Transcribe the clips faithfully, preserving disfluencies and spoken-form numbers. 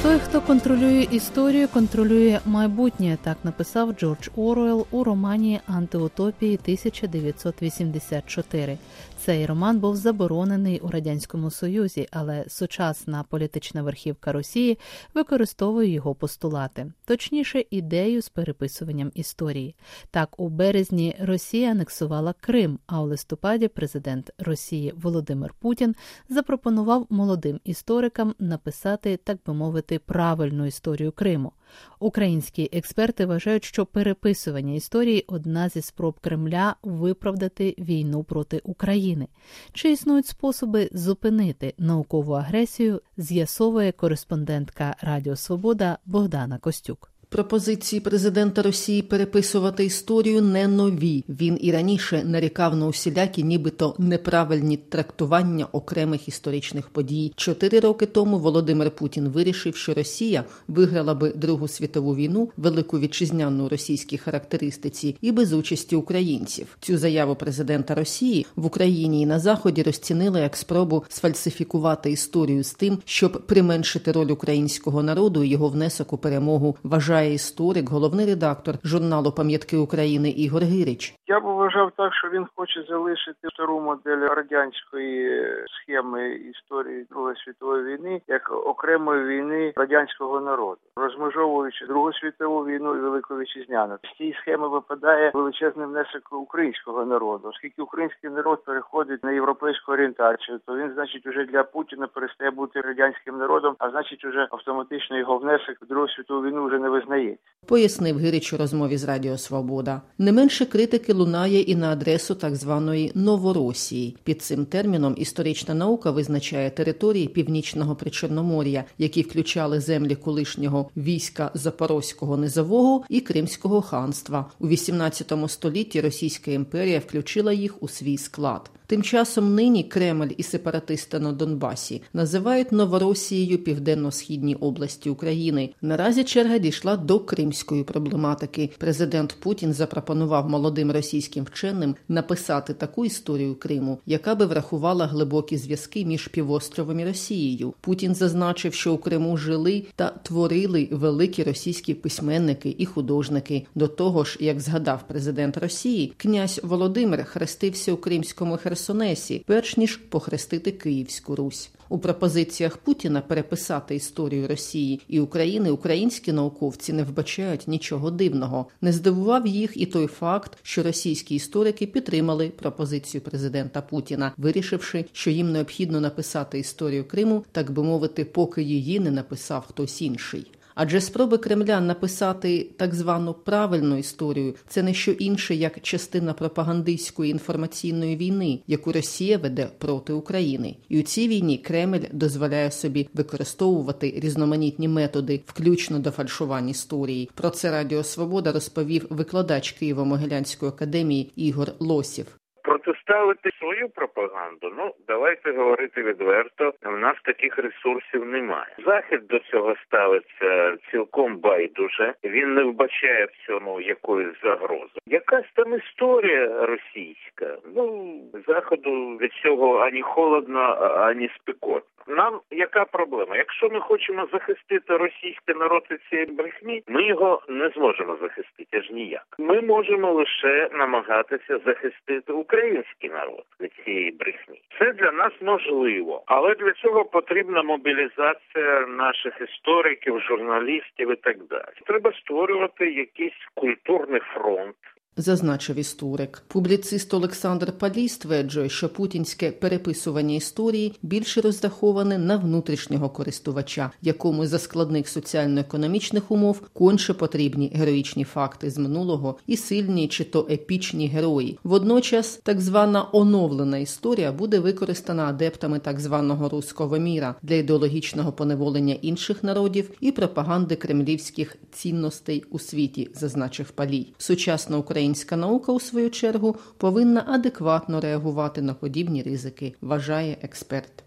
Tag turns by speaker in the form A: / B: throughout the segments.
A: Той, хто контролює історію, контролює майбутнє, так написав Джордж Оруелл у романі «Антиутопії» тисяча дев'ятсот вісімдесят чотири. Цей роман був заборонений у Радянському Союзі, але сучасна політична верхівка Росії використовує його постулати, точніше ідею з переписуванням історії. Так, у березні Росія анексувала Крим, а у листопаді президент Росії Володимир Путін запропонував молодим історикам написати, так би мовити, правильну історію Криму. Українські експерти вважають, що переписування історії – одна зі спроб Кремля виправдати війну проти України. Чи існують способи зупинити наукову агресію, з'ясовує кореспондентка Радіо Свобода Богдана Костюк.
B: Пропозиції президента Росії переписувати історію не нові. Він і раніше нарікав на усілякі нібито неправильні трактування окремих історичних подій. Чотири роки тому Володимир Путін вирішив, що Росія виграла би Другу світову війну, велику вітчизняну російській характеристиці, і без участі українців. Цю заяву президента Росії в Україні і на Заході розцінили як спробу сфальсифікувати історію з тим, щоб применшити роль українського народу і його внесок у перемогу, вважає історик, головний редактор журналу «Пам'ятки України» Ігор Гирич.
C: Я б вважав так, що він хоче залишити стару модель радянської схеми історії Другої світової війни як окремої війни радянського народу, розмежовуючи Другу світову війну і Велику Вітчизняну. З цієї схеми випадає величезний внесок українського народу. Оскільки український народ переходить на європейську орієнтацію, то він, значить, уже для Путіна перестає бути радянським народом, а значить, уже автоматично його внесок в Другу світову війну вже не визнає.
B: Пояснив Гирич у розмові з Радіо Свобода. Не менше критики лунає і на адресу так званої Новоросії. Під цим терміном історична наука визначає території Північного Причорномор'я, які включали землі колишнього війська Запорозького низового і Кримського ханства. У вісімнадцятому столітті Російська імперія включила їх у свій склад. Тим часом нині Кремль і сепаратисти на Донбасі називають Новоросією південно-східні області України. Наразі черга дійшла до кримської проблематики. Президент Путін запропонував молодим російським вченим написати таку історію Криму, яка би врахувала глибокі зв'язки між півостровом і Росією. Путін зазначив, що у Криму жили та творили великі російські письменники і художники. До того ж, як згадав президент Росії, князь Володимир хрестився у Кримському Херсонесі, перш ніж похрестити Київську Русь. У пропозиціях Путіна переписати історію Росії і України українські науковці не вбачають нічого дивного. Не здивував їх і той факт, що російські історики підтримали пропозицію президента Путіна, вирішивши, що їм необхідно написати історію Криму, так би мовити, поки її не написав хтось інший. Адже спроби Кремля написати так звану правильну історію – це не що інше, як частина пропагандистської інформаційної війни, яку Росія веде проти України. І у цій війні Кремль дозволяє собі використовувати різноманітні методи, включно до фальшувань історії. Про це Радіо Свобода розповів викладач Києво-Могилянської академії Ігор Лосів.
D: Протиставити свою пропаганду, ну, давайте говорити відверто, в нас таких ресурсів немає. Захід до цього ставиться цілком байдуже, він не вбачає в цьому якоїсь загрози. Якась там історія російська, ну, Заходу від цього ані холодно, ані спекотно. Нам яка проблема? Якщо ми хочемо захистити російський народ від цієї брехні, ми його не зможемо захистити аж ніяк. Ми можемо лише намагатися захистити український народ від цієї брехні. Це для нас можливо, але для цього потрібна мобілізація наших істориків, журналістів і так далі. Треба створювати якийсь культурний фронт.
B: Зазначив історик. Публіцист Олександр Палій стверджує, що путінське переписування історії більше розраховане на внутрішнього користувача, якому за складних соціально-економічних умов конче потрібні героїчні факти з минулого і сильні чи то епічні герої. Водночас, так звана оновлена історія буде використана адептами так званого руського міра для ідеологічного поневолення інших народів і пропаганди кремлівських цінностей у світі, зазначив Палій. Сучасна Україна Українська наука, у свою чергу, повинна адекватно реагувати на подібні ризики, вважає експерт.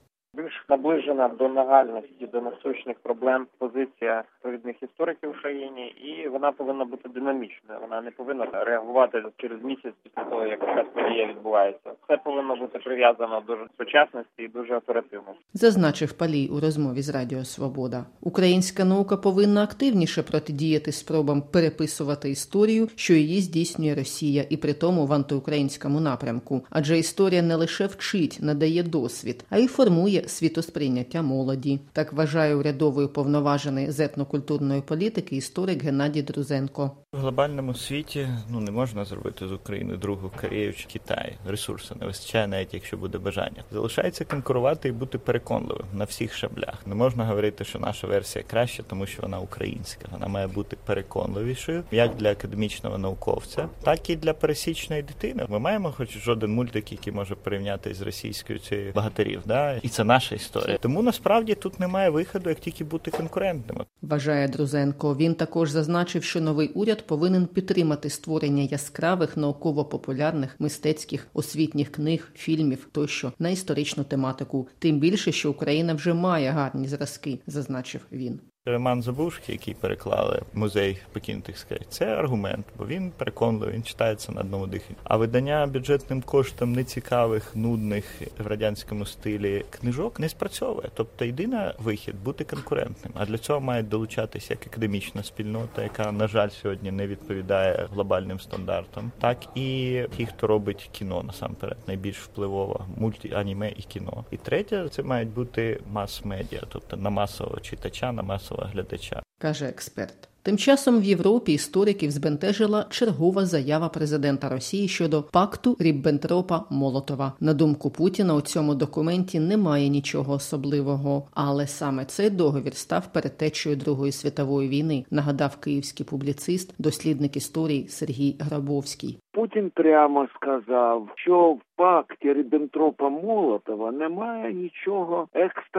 E: більш наближена до нагальності, до насущних проблем позиція провідних істориків в країні, і вона повинна бути динамічною. Вона не повинна реагувати через місяць після того, як якась подія відбувається. Це повинно бути прив'язано до сучасності і дуже оперативно.
B: Зазначив Палій у розмові з Радіо Свобода. Українська наука повинна активніше протидіяти спробам переписувати історію, що її здійснює Росія, і при тому в антиукраїнському напрямку. Адже історія не лише вчить, надає досвід, а й формує світосприйняття молоді. Так вважає урядовий уповноважений з етнокультурної політики історик Геннадій Друзенко.
F: В глобальному світі ну не можна зробити з України другу Корею чи Китай. Ресурсу не вистачає, навіть якщо буде бажання. Залишається конкурувати і бути переконливим на всіх шаблях. Не можна говорити, що наша версія краща, тому що вона українська. Вона має бути переконливішою, як для академічного науковця, так і для пересічної дитини. Ми маємо хоч жоден мультик, який може порівняти з російською цією багатирів, да? І це наша історія. Тому насправді тут немає виходу, як тільки бути конкурентними.
B: Вважає Друзенко. Він також зазначив, що новий уряд повинен підтримати створення яскравих науково-популярних, мистецьких, освітніх книг, фільмів тощо на історичну тематику. Тим більше, що Україна вже має гарні зразки, зазначив він.
F: Роман Забушки, який переклали в музей покинутих скель, це аргумент, бо він переконливий, він читається на одному диханні. А видання бюджетним коштом нецікавих, нудних в радянському стилі книжок не спрацьовує. Тобто єдиний вихід – бути конкурентним. А для цього має долучатися як академічна спільнота, яка, на жаль, сьогодні не відповідає глобальним стандартам, так і ті, хто робить кіно, насамперед, найбільш впливово, мульті, аніме і кіно. І третє – це мають бути мас-медіа, тобто на масового читача, на масового глядача.
B: Каже експерт. Тим часом в Європі істориків збентежила чергова заява президента Росії щодо пакту Ріббентропа-Молотова. На думку Путіна, у цьому документі немає нічого особливого. Але саме цей договір став передтечею Другої світової війни, нагадав київський публіцист, дослідник історії Сергій Грабовський.
G: Путін прямо сказав, що в пакті Ріббентропа-Молотова немає нічого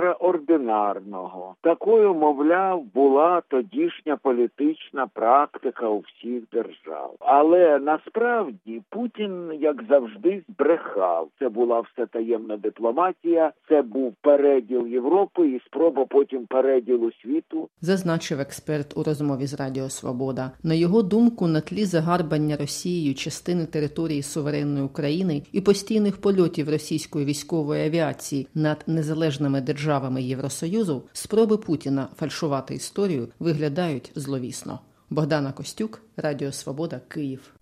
G: екстраординарного. Такою, мовляв, була тодішня політична практика у всіх держав. Але насправді Путін, як завжди, збрехав. Це була все таємна дипломатія, це був переділ Європи і спроба потім переділу світу.
B: Зазначив експерт у розмові з Радіо Свобода. На його думку, на тлі загарбання Росією частини території суверенної України і постійних польотів російської військової авіації над незалежними державами Євросоюзу, спроби Путіна фальшувати історію виглядають зловісно. Богдана Костюк, Радіо Свобода, Київ.